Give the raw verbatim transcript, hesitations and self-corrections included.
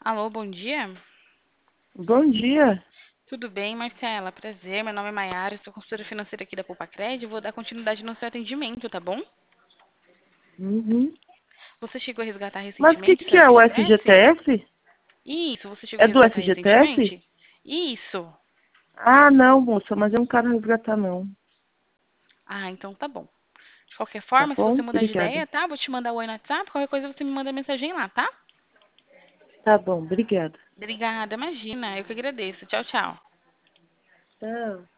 Alô, bom dia. Bom dia. Tudo bem, Marcela? Prazer, meu nome é Maiara, sou consultora financeira aqui da Poupacred e vou dar continuidade no seu atendimento, tá bom? Uhum. Você chegou a resgatar Mas o que, recentemente seu que é o F G T S? F G T S? Isso, você chegou É a do resgatar F G T S? recentemente? Isso. Ah, não, moça, mas eu não quero resgatar, não. Ah, então tá bom. De qualquer Tá forma, se você bom? mudar de Obrigada. ideia, tá? Vou te mandar o oi no WhatsApp, qualquer coisa você me manda mensagem lá, tá? Tá bom, obrigada. Obrigada, imagina, eu que agradeço. Tchau, tchau. Tchau.